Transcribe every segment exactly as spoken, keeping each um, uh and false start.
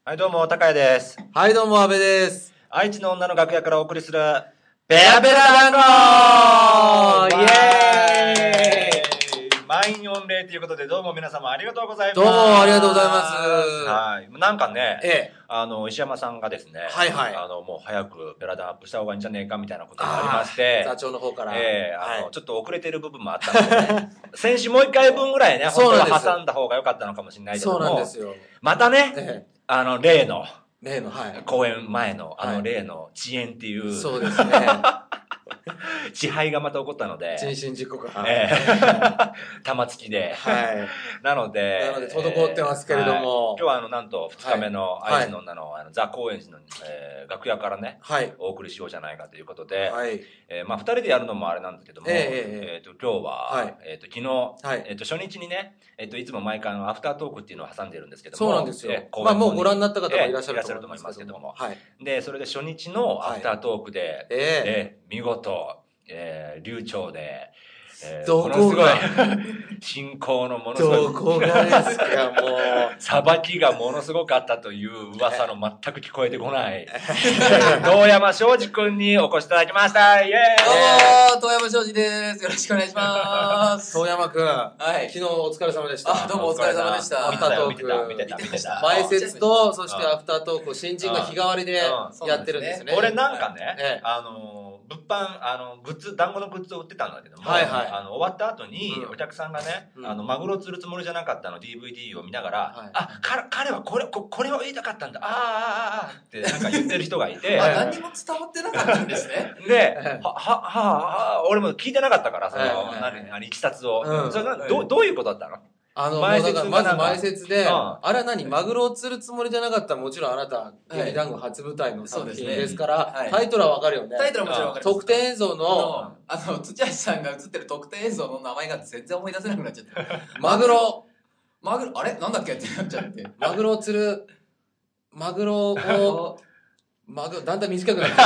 はいどうも、高谷です。 はいどうも、阿部です。 愛知の女の楽屋からお送りする、ベラベラ団子イエーイ満員御礼ということで、どうも皆様ありがとうございます。 どうもありがとうございます。 はい。なんかね、 ええ、 あの、石山さんがですね、 はいはい。 あの、もう早くベラダンアップした方がいいんじゃねえかみたいなことがありまして、 座長の方から。 ええあの、 はい、 ちょっと遅れてる部分もあったのでね、先週もう一回分ぐらいね、本当は挟んだ方が良かったのかもしれないけども、 そうなんですよ。 またね、 ええ、 あの、例の、 例の、はい。 公演前の、あの例の遅延っていう、はい、 そうですね。 支配がまた起こったので。 人身事故が。 ええ玉突きで。 はい。 なので。 なので、滞ってますけれども。はい、 今日はあの、なんと、二日目の愛知の女の、はい、あのザ・高円寺の、えー、楽屋からね、はい、お送りしようじゃないかということで、はい、えー、まあ、二人でやるのもあれなんですけども、えー、えー、と今日は、はい、えー、と昨日、はい、えー、と初日にね、えー、といつも毎回のアフタートークっていうのを挟んでるんですけども、 そうなんですよ。えー、まあ、もうご覧になった方もいらっしゃると思いますけども、はい、で、 それで初日のアフタートークで、はい、えー、えー、見事、えー、流暢で、えー、 どこが進行のものすごいどこがですかもうさばきがものすごかったという噂の全く聞こえてこない遠山庄司くんにお越しいただきました。イエーイ。 どうも遠山庄司です。よろしくお願いします遠山くん、はい、昨日お疲れ様でした。 あ、どうもお疲れ様でした。 アフタートーク見てた見てた前説とそしてアフタートークを新人が日替わりでやってるんですね。 俺なんかね、はい、あの物販あのグッズ団子のグッズを売ってたんだけども、はいはい、あの終わった後にお客さんがね、うん、あのマグロ釣るつもりじゃなかったの ディーブイディー を見ながら、はい、あか彼はこれ こ, これを言いたかったんだあーあーあーってなんか言ってる人がいてあ何にも伝わってなかったんですねでははは俺も聞いてなかったからその、はい、何何いきさつを、うん、それな ど, どういうことだったの？ あの、前説まず前説で、うん、あれは何マグロを釣るつもりじゃなかったらもちろんあなた、劇団群初舞台の作品ですから、はい、タイトルはわかるよね。 タイトルはもちろんわかる。 特典映像の、 あの、土橋さんが映ってる特典映像の名前が全然思い出せなくなっちゃって。 マグロマグロ、あれなんだっけってなっちゃって。 マグロを釣る、マグロを、マグロ、だんだん短くなって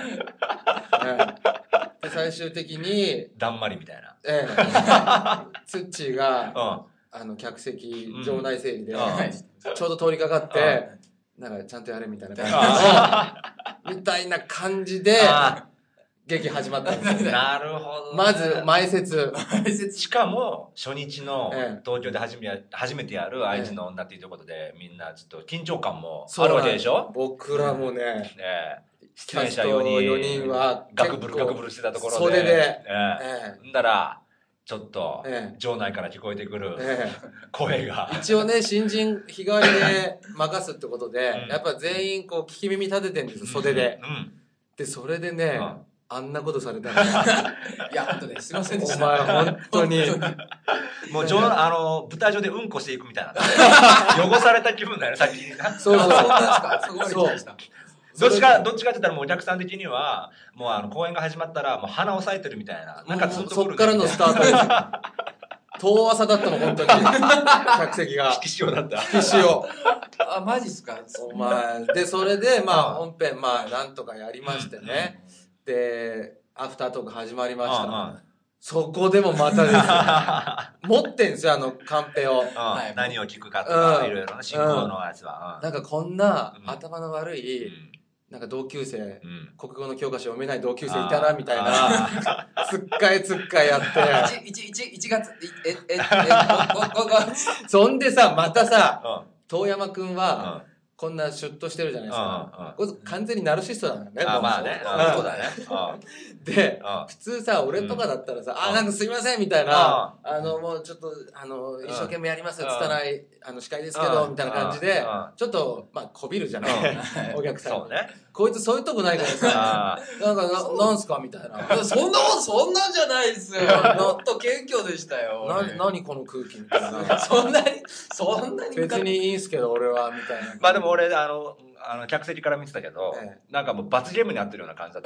きて、最終的に、 だんまりみたいな。 ええ。ツッチーが、うんあの客席場内整理で、うん、ちょうど通りかかって、うん、なんかちゃんとやれみたいな感じみたいな感じで劇始まったんですよ。 なるほど、ね。 まず前説。 しかも初日の東京で初め初めてやる愛知の女っていうところでみんなちょっと緊張感もあるわけでしょ。 僕らもね。 ね出演者よにんよにんはガクブルガクブルしてたところで袖で、 ええ、んだらちょっと場内から聞こえてくる声が、 ええ、一応ね新人日替わりで任すってことで、うん、やっぱ全員こう聞き耳立ててるんですよ袖で、うんうん、でそれでね、うん、あんなことされたらいや本当ねすいませんでした。 お前本当にもう上あの舞台上でうんこしていくみたいな汚された気分だよねさっき。 そうそうそうそうなんですか。そこまで来ました。 どっちか、どっちかって言ったらもうお客さん的には、もうあの、公演が始まったら、もう鼻押さえてるみたいな。なんかずっとそっからのスタートですよ。遠浅だったの、本当に。客席が。 引き潮だった。 引き潮。 あ、マジっすか。 お前。で、それで、まあ、本編、まあ、なんとかやりましてね。で、アフタートーク始まりました。そこでもまたですよ。持ってんすよ、あの、カンペを。 何を聞くかとか、いろいろな進行のやつは。 なんかこんな頭の悪い、なんか同級生、うん、国語の教科書読めない同級生いたな、みたいな、つっかえつっかえやって。 いち、いち、いちがつ、え、え、え、ご、ご、ご、 そんでさ、またさ、遠山くんは、こんなシュッとしてるじゃないですか。これ完全にナルシストなんだよね。 あ、まあね。そうだね。 で、普通さ、俺とかだったらさ、あ、なんかすいませんみたいな、あの、もうちょっと、あの、一生懸命やりますつたない、あの、司会ですけど、みたいな感じで、ちょっと、まあ、こびるじゃないお客さん。 そうね。 こいつそういうとこないからさ、なんか、な、なんすかみたいな。 そんなこと、そんなんじゃないですよ。もっと謙虚でしたよ。 な、なにこの空気みたいな。 そんなに、そんなに。 別にいいんすけど、俺は、みたいな。 まあでも俺、あの、あの、客席から見てたけど、ええ、なんかもう罰ゲームになってるような感じだった。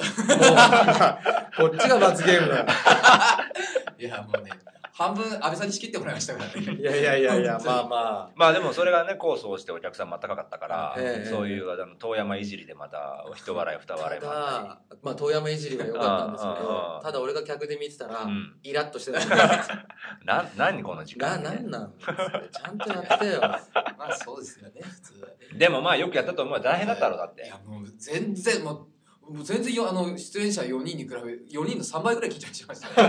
こっちが罰ゲームだよ。 いや、もうね、半分安倍さんに仕切ってもらいましたからね。 いやいやいやいや、まあまあ。 まあでもそれがね、コースをしてお客さんも高かったから、ええ、そういう、あの、遠山いじりでまた、一笑い二笑いもあったり。 まあ遠山いじりが良かったんですけど、ただ俺が客で見てたら、うん、イラッとしてた。 な、何この時間、 ね。な、なんなんちゃんとやってよ。 まあそうですよね、普通はね。 でもまあよくやったと思う。大変だったろう、だって。 いや、もう全然、もう、もう全然よ、あの、出演者よにんに比べ、よにんのさんばいぐらい緊張しましたね。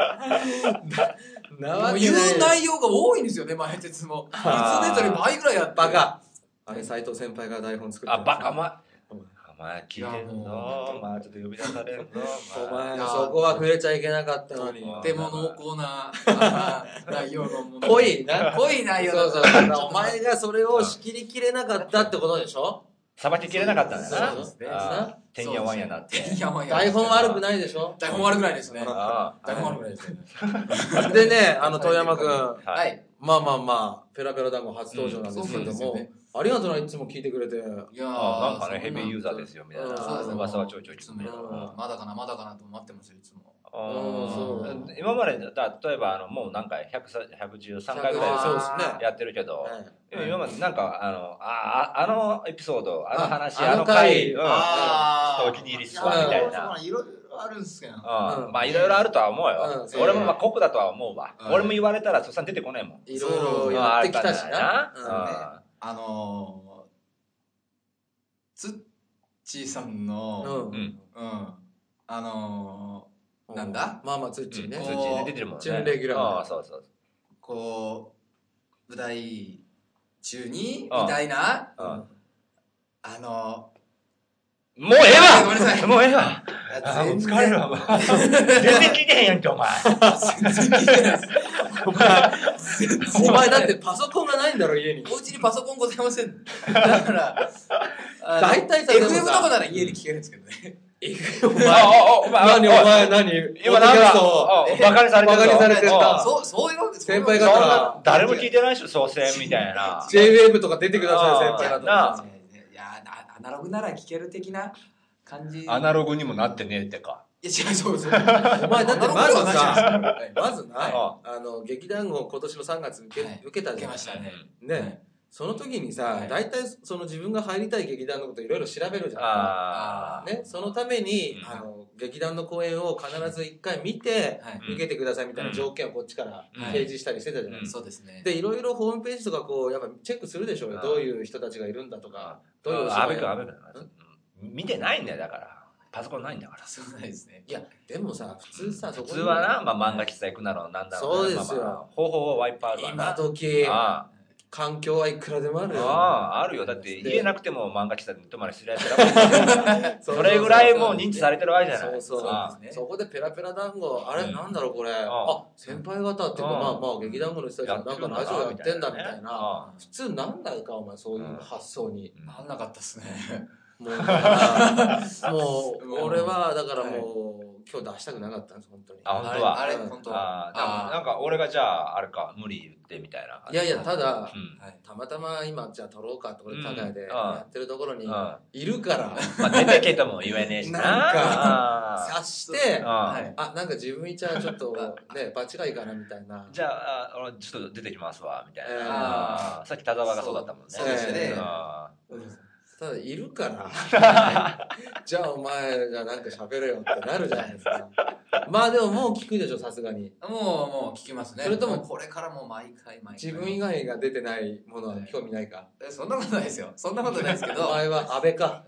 言う内容が多いんですよね、前説も。いつもとより倍ぐらいやって。 バカ。あれ、斎藤先輩が台本作ってあ、バカ、お前。お前聞いてるぞ。お前ちょっと呼び出されるぞ。 お前、そこは触れちゃいけなかったのに。 とても濃厚な内容のもの。 濃いな。 濃い内容。 そうそう。お前がそれを仕切りきれなかったってことでしょ？ さばききれなかったんだよな。 そうですね。 てんやわんやなって。 台本悪くないでしょ？ 台本悪くないですね。台本悪くないですね。 でね、あの、遠山くん。 はい。 まあまあまあ、ペラペラ団子初登場なんですけれども、ありがとうな、いつも聞いてくれて。いやなんかね、ヘビーユーザーですよ、みたいな。噂はちょいちょい聞くね。 まだかな、まだかなと待ってますよ、いつも。 今まで、例えば、あの、もう何回、ひゃくじゅうさんかいぐらいやってるけど、今までなんか、あの、あ、あのエピソード、あの話、あの回、うん、お気に入りっすわ、みたいな。 いろいろあるんすけど。 まあ、いろいろあるとは思うよ。俺もまあ、酷だとは思うわ。俺も言われたら、そっさん出てこないもん。 いろいろやってきたしな。 あのー、つっちーさんの、うん、あのー、なんだまあまあ、つっちーね。 つっちー出てるもんね。 準レギュラー。 ああ、そうそう。 こう、舞台中に、みたいな、あのー、もうええわごめんなさい。 もうええわもう疲れるわ。全然聞いてへんやんけ、お前。全然聞いてないです。 お前、お前だってパソコンがないんだろ、家に。 お家にパソコンございません。だから、 大体さ、 エフエム とかなら家で聞けるんですけどね。 お前、何、お前、何今なんか、バカにされてる。 バカにされてるか。 そう、そういうわけ先輩方。 誰も聞いてないでしょ、総選みたいな。 ジェイウェーブ とか出てください、先輩方。 いや、アナログなら聞ける的な感じ。 アナログにもなってねえってか。 いや、違う、そうそう。 お前、だってまずさ、まずな、あの、劇団を今年のさんがつ受けたじゃん。 受けましたね。 ね。その時にさ、大体その自分が入りたい劇団のこといろいろ調べるじゃん。ね。そのために、あの、劇団の公演を必ず一回見て、受けてくださいみたいな条件をこっちから提示したりしてたじゃないですか。 そうですね。 で、いろいろホームページとかこう、やっぱチェックするでしょうよ。どういう人たちがいるんだとか。どういうあべくあべく。見てないんだよ、だから。パソコンないんだから。 そうないですね。 いや、でもさ、普通さ、 普通はな、まあ漫画喫茶行くなろう、なんだろう。そうですよ。 方法はワイパーあるわな。今時、環境はいくらでもあるよ。 ああ、あるよ。だって家なくても漫画喫茶で泊まりするやつらそれぐらいもう認知されてるわけじゃない。 そうそう。そこでペラペラ団子、あれなんだろうこれ。あ、先輩方っていうか、まあまあ劇団子の人たちがなんかラジオやってんだみたいな。普通なんだか、お前そういう発想に。 なんなかったっすね。 もう、だからもう、俺は、だからもう、今日出したくなかったんです、本当に。 あ、本当は。 あれ、本当は。 なんか、俺がじゃあ、あれか、無理言ってみたいな。 いやいや、ただ、たまたま今、じゃあ撮ろうかって、俺、高屋でやってるところに、いるから。 まあ、出てけとも言えねえしな。 なんか、察して、あ、なんか自分いちゃちょっと、ね、場違いかな、みたいな。 じゃあ、俺、ちょっと出てきますわ、みたいな。さっき田沢がそうだったもんね。 そうですね。 ただいるからじゃあお前じゃあなんか喋れよってなるじゃないですか。まあでももう聞くでしょ、さすがに。 もうもう聞きますね。 それともこれからも毎回毎回自分以外が出てないものは興味ないか。 え、そんなことないですよ。そんなことないですけど。 お前は安倍か。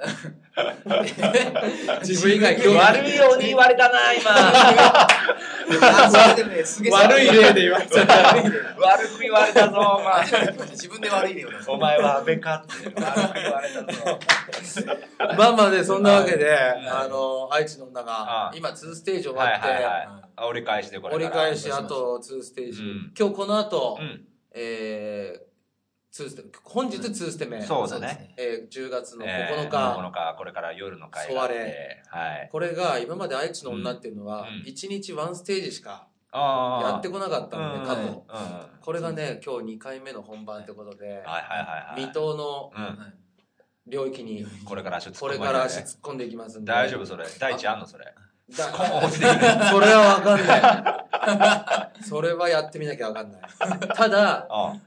自分以外興味ない。悪いように言われたな今。 悪い例で言われちゃった。 悪く言われたぞお前。 自分で悪い例を。 お前は安倍かって。言われたぞ。 まあまあね、そんなわけで、あの、愛知の女が、今にステージ終わって、 折り返しでこれ折り返し、あとにステージ。今日この後、えー、本日にステ目。 そうだね。 えー、じゅうがつのここのか。 ここのか、これから夜の会があって。はい。 これが、今まで愛知の女っていうのは、いちにちいちステージしか、やってこなかったんで、過去。これがね、今日にかいめの本番ってことで、水戸の領域に、これから足突っ込んでいきますんで。 大丈夫それ。第一あんのそれ。 それはわかんない。それはやってみなきゃわかんない。ただ、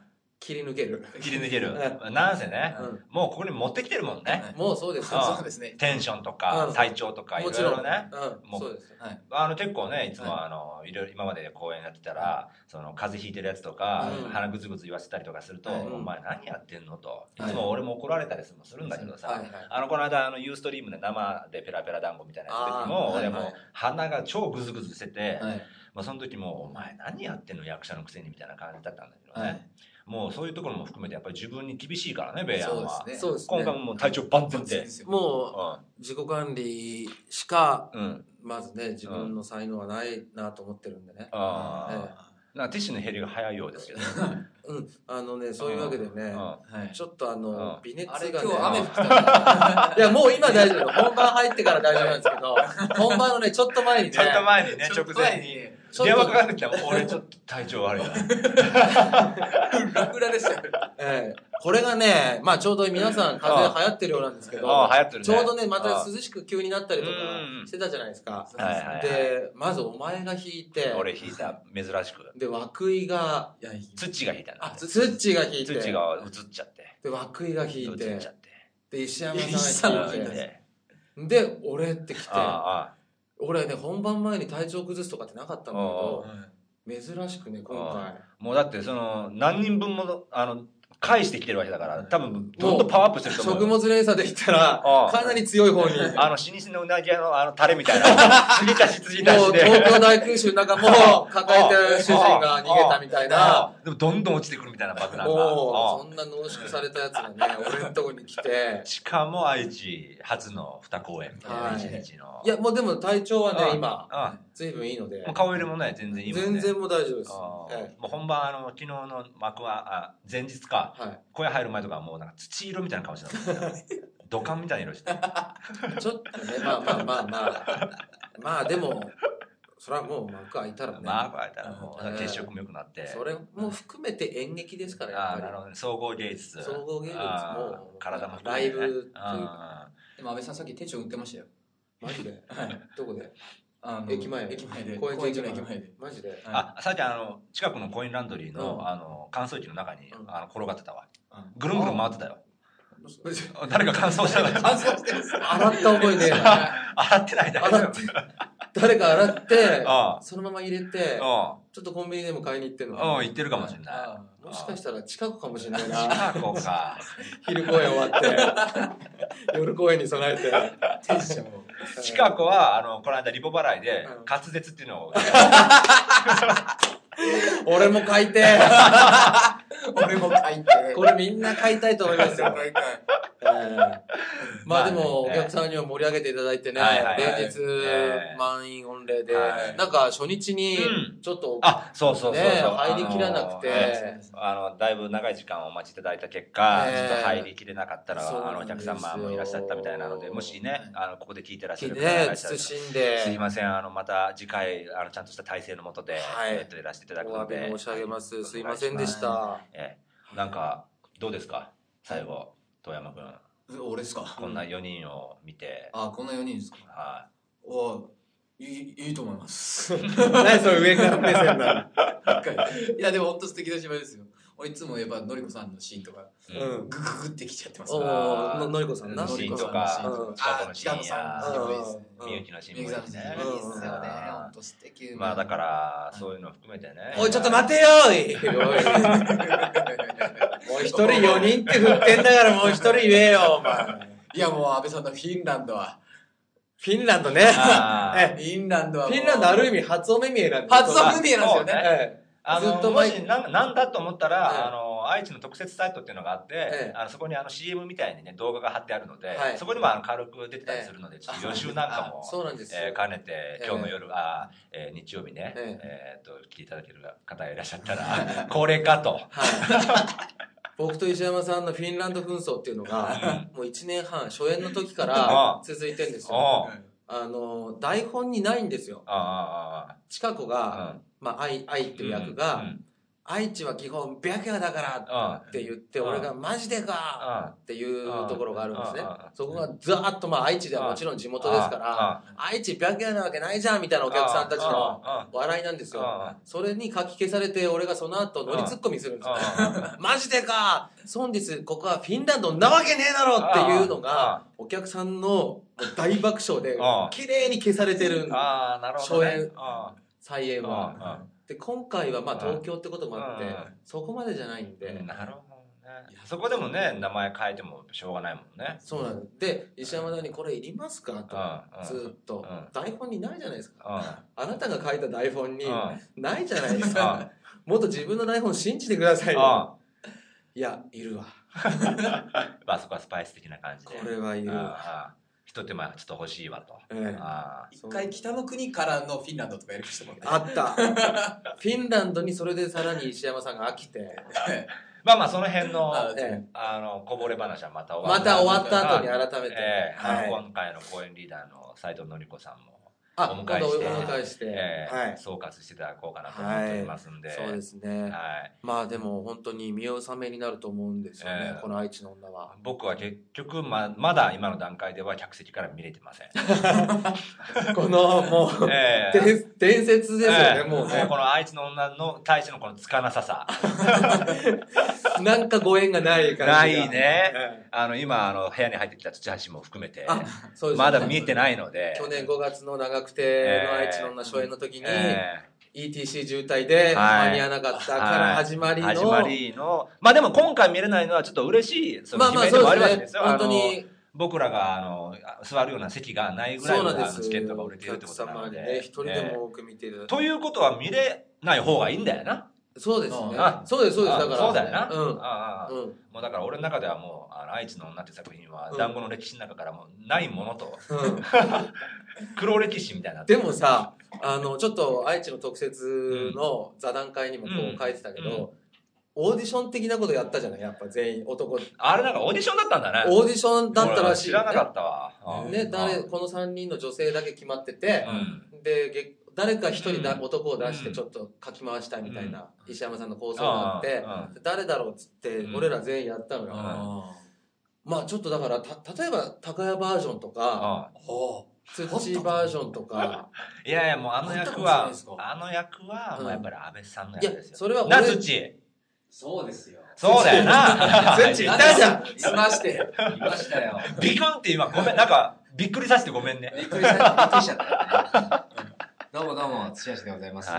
切り抜ける。 切り抜ける。なんせね、もうここに持ってきてるもんね。 もうそうですよ。そうですね。 テンションとか、体調とか、いろいろね。 もうそうです。 あの、結構ね、いつもあの、いろいろ今まで公演やってたら、その、風邪ひいてるやつとか、鼻ぐずぐず言わせたりとかすると、お前何やってんのと。いつも俺も怒られたりもするんだけどさ、あの、この間、あの、ユーストリームで生でペラペラ団子みたいなやつ時も、俺も鼻が超ぐずぐずしてて、まあその時も、お前何やってんの役者のくせにみたいな感じだったんだけどね。もうそういうところも含めてやっぱり自分に厳しいからね、ベイヤンは。 そうですね。 今回ももう体調万全で。 もう、自己管理しか、まずね、自分の才能はないなと思ってるんでね。ああ。なんかティッシュの減りが早いようですけど。 うん、あのね、そういうわけでね、ちょっとあの、微熱がね。 今日雨降ったいや、もう今大丈夫。本番入ってから大丈夫なんですけど、本番のね、ちょっと前にね。 ちょっと前にね、直前に。電話かかってきたら、俺ちょっと体調悪いな。 ラクラでしたよ。 ええ。これがね、まあちょうど皆さん風邪流行ってるようなんですけど、 ああ流行ってるね、 ちょうどね、また涼しく急になったりとかしてたじゃないですか。で、まずお前が引いて、 俺引いた、珍しく。 で、涌井が、 土が引いたね。 あ、土が引いて。 土が映っちゃって。 で、涌井が引いて。 映っちゃって。 で、石山さんが引いて。で、俺って来て。俺ね、本番前に体調崩すとかってなかったんだけど、珍しくね、今回。 もうだって、その、何人分も、あの、返してきてるわけだから、多分、どんどんパワーアップしてると思う。 食物連鎖で言ったら、かなり強い方に。 あの、老舗のうなぎ屋のあの、タレみたいな。継ぎ足し継ぎ足しで。 もう、東京大空襲の中も、抱えて主人が逃げたみたいな。 でも、どんどん落ちてくるみたいな爆弾が。 もう、そんな濃縮されたやつがね、俺のとこに来て。 しかも、愛知初の二公演みたいな、一日の。 いや、もうでも体調はね、今、随分いいので。 顔色もね、全然いいもんね。 全然もう大丈夫です。 もう本番、あの、昨日の幕は、前日か、小屋入る前とかはもうなんか土色みたいな顔してた。土管みたいな色してた。 ちょっとね、まあまあまあまあ。まあでも、それはもう幕開いたらね。 幕開いたらもう血色も良くなって。 それも含めて演劇ですから、 やっぱり。ああ、なるほどね。総合芸術。 総合芸術も。 体もライブというか。 でも安倍さんさっき手帳売ってましたよ。 マジではい。どこであの駅前駅前で公園の駅前でマジであ、さっきあの近くのコインランドリーのあの乾燥機の中にあの転がってたわ。ぐるんぐるん回ってたよ。誰か乾燥したの乾燥してる。 洗った覚えねえな。 洗ってないだ洗って誰か洗ってそのまま入れてちょっとコンビニでも買いに行ってんのかな。うん、行ってるかもしれない。 もしかしたら近くかもしれないな。 近くか。 昼公演終わって夜公演に備えてテンションを。 近くはあのこの間リボ払いで滑舌っていうのを。 俺も買いて俺も買いてこれみんな買いたいと思いますよ。まあでもお客さんには盛り上げていただいてね、連日満員御礼で、なんか初日にちょっとあ、そうそうそう入りきらなくて、 あのだいぶ長い時間お待ちいただいた結果、ちょっと入りきれなかったらあのお客様もいらっしゃったみたいなので、もしねあのここで聞いてらっしゃる方がいらっしゃる、すいません、あのまた次回あのちゃんとした体制のもとでやってらしていただくので、 お詫び申し上げます。すいませんでした。 えなんかどうですか最後遠山君。 俺ですか。 こんなよにんを見て。 あ、こんなよにんですか。 はい。 おいい、いいと思います。 何それ上から目線だ。 いや、でも本当素敵な芝居ですよ。俺いつもやっぱのりこさんのシーンとか、グググってきちゃってますから。 のりこさんのシーンとか、 近くのシーンや、 みゆきのシーンもいいですね。 いいですよね。本当素敵。 まあだからそういうの含めてね。 おいちょっと待てよおい。もう一人よにんって振ってんだからもう一人言えよお前。 いやもう安倍さんのフィンランドは。 フィンランドね。 フィンランドは。 フィンランドある意味初お目見えなんです。初お目見えなんですよね。 あの、ずっともしな、なんだと思ったら、あの、愛知の特設サイトっていうのがあって、あの、そこにあの シーエム みたいにね、動画が貼ってあるので、そこにもあの、軽く出てたりするので、ちょっと予習なんかも、え、兼ねて、今日の夜、あ、え、日曜日ね、えっと、来ていただける方がいらっしゃったら、高齢かと。 僕と石山さんのフィンランド紛争っていうのが、もういちねんはん、初演の時から続いてるんですよ。あの、台本にないんですよ。近子が、まあ、愛、愛っていう役が、 愛知は基本白夜だからって言って、俺がマジでかっていうところがあるんですね。そこがザーッと、まあ愛知ではもちろん地元ですから、愛知白夜なわけないじゃんみたいなお客さんたちの笑いなんですよ。それにかき消されて、俺がその後乗りツッコミするんですよ。マジでかソンディス、ここはフィンランドなわけねえだろっていうのが、お客さんの大爆笑で、綺麗に消されてる。初演、再演は。で今回はまあ東京ってこともあって、そこまでじゃないんで、 うん、なるほどね。そこでもね名前変えてもしょうがないもんね。 そうなんで石山田にこれいりますかとずっと、台本にないじゃないですか、あなたが書いた台本にないじゃないですか、もっと自分の台本信じてくださいよ。いやいるわまあそこはスパイス的な感じでこれはいるわ、 一手間ちょっと欲しいわと。 一回北の国からのフィンランドとかやりましたもんね。 あった。フィンランドにそれでさらに石山さんが飽きて。 まあまあその辺の、あの、こぼれ話はまた終わった。また終わった後に改めて。 えーはい、今回の公演リーダーの斉藤典子さんも。お迎えして、お迎えして、えーはい、総括していただこうかなと思っておりますんで、 はい、そうですね、はい、まあでも本当に見納めになると思うんですよね、えー、この愛知の女は。 僕は結局 ま, まだ今の段階では客席から見れてませんこのもう、えー、伝説ですよね、えー、もうねこの愛知の女の対してのこのつかなささなんかご縁がない感じがないね、えー、あの今あの部屋に入ってきた土橋も含めて、そうですね、まだ見えてないので、 去年ごがつの長くての愛知の女初演の時に、えー、イーティーシー 渋滞で間に合わなかったから始まりの、はい、 始まりの、まあでも今回見れないのはちょっと嬉しい、その悲鳴でもあるわけですよ。まあまあそうですね、本当に僕らがあの座るような席がないぐらいのチケットが売れているってことなので、 ね、一人でも多く見てる、 えー、ということは見れない方がいいんだよな。 そうですね。そうです、そうです。だから。 そうだよな。うん。ああ、うん。もうだから俺の中ではもう、あの、愛知の女って作品は、団子の歴史の中からもうないものと、うん、黒歴史みたいな。 でもさ、あの、ちょっと愛知の特設の座談会にもこう書いてたけど、うんうん、オーディション的なことやったじゃないやっぱ全員男。 あれなんかオーディションだったんだね。 オーディションだったらしい、 ね。知らなかったわ。 ね、誰、このさんにんの女性だけ決まってて、うん、で、誰か一人だ、うん、男を出してちょっと書き回したいみたいな、うん、石山さんの構想があって、うん、誰だろうっつって、うん、俺ら全員やったのよ。うん、まあちょっとだからた、例えば高谷バージョンとか、土バージョンとか。 いやいや、もうあの役は、あの役は、もうやっぱり安倍さんの役ですよ。いや、 それは俺。な、土。 そうですよ。 そうだよな。 土、いたじゃん。 いまして。いましたよ。 ビクンって今、ごめん、なんか、びっくりさせてごめんね。 びっくりさせて、びっくりしちゃったよね。どうもどうも、土橋でございます。はい。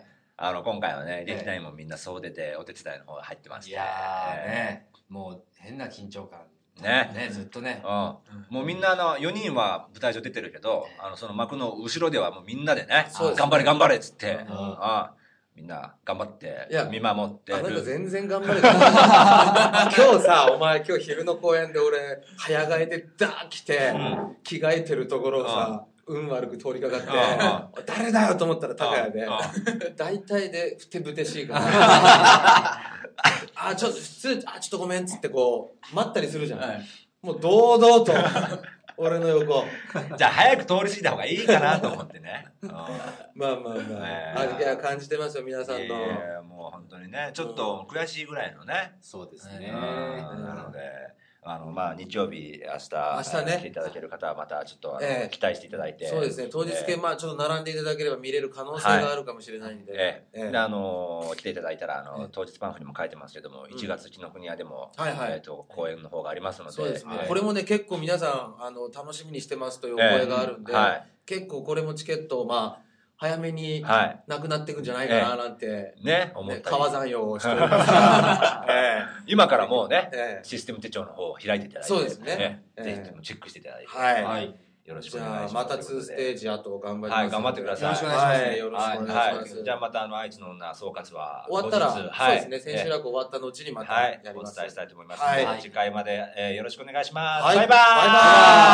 あの、今回はね、劇団員もみんな総出でお手伝いの方が入ってまして。 いやーね、もう変な緊張感。 ね。 ね、ずっとね。 うん。もうみんなあの、よにんは舞台上出てるけど、あの、その幕の後ろではもうみんなでね、頑張れ頑張れっつって、みんな頑張って見守ってる。 あなた全然頑張れ今日さ、お前今日昼の公演で俺、早替えでダー来て、着替えてるところをさ、運悪く通りかかって、誰だよと思ったら高谷で、大体でふてぶてしいから、あ、ちょっと普通、あ、ちょっとごめんっつってこう、待ったりするじゃん。もう堂々と、俺の横。 じゃあ早く通り過ぎた方がいいかなと思ってね。 まあまあまあ。あ、いや、感じてますよ、皆さんの。いや、もう本当にね、ちょっと悔しいぐらいのね。 そうですね。 なので、あの、まあ、日曜日、明日、 明日ね、 来ていただける方はまたちょっと、あの、えー、期待していただいて。 そうですね、当日券、えー、まあ、ちょっと並んでいただければ見れる可能性があるかもしれないんで。はい、 えー、えー、で、あの、来ていただいたら、あの、当日パンフにも書いてますけども、いちがつ紀ノ国屋でも、はいはい、えっと、公演の方がありますので。 そうですね。これもね、結構皆さん、あの、楽しみにしてますというお声があるんで、えーはい、結構これもチケットを、まあ、早めになくなっていくんじゃないかななんて、 ね、思ったり。 川山用をしておりますから、 今からもうね、システム手帳の方を開いていただいて、 そうですね。 ぜひチェックしていただいて、 はい。 よろしくお願いします。じゃあ、 またにステージあと頑張ります。 はい、頑張ってください。 よろしくお願いします。 よろしくお願いします。 じゃあ、またあの、愛知の女総括は、 終わったら、そうですね、千秋楽終わった後にまたやります。 お伝えしたいと思います。次回までよろしくお願いします。 バイバイ。 バイバイ。